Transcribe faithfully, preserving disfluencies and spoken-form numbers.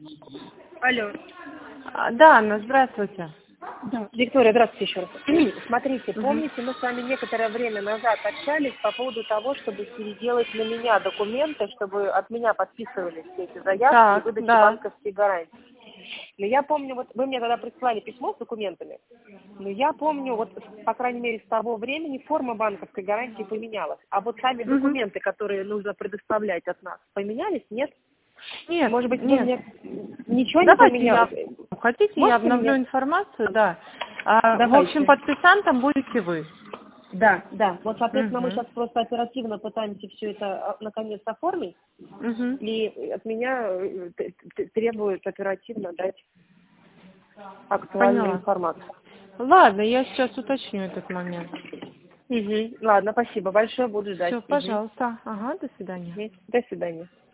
Алло. А, Да, Анна, здравствуйте. Да. Виктория, здравствуйте еще раз. Смотрите, Мгм. помните, мы с вами некоторое время назад общались по поводу того, чтобы переделать на меня документы, чтобы от меня подписывались все эти заявки и Так, выдачи да. банковских гарантий. Но я помню, вот вы мне тогда прислали письмо с документами, но я помню, вот, по крайней мере, с того времени форма банковской гарантии поменялась. А вот сами Мгм. документы, которые нужно предоставлять от нас, поменялись, нет? Нет, Может быть, вы нет. мне ничего не Давайте я... поменялось? Хотите, я Можете обновлю мне? информацию? Да. А, в общем, Давайте. подписантом будете вы. Да, да. Вот, соответственно, мы Угу. сейчас просто оперативно пытаемся все это а, наконец оформить, Угу. и от меня э, т- т- требуют оперативно дать актуальную Поняла. информацию. Ладно, я сейчас уточню этот момент. Угу. Ладно, спасибо большое, буду ждать. Все, Угу. пожалуйста. Ага, до свидания. До свидания.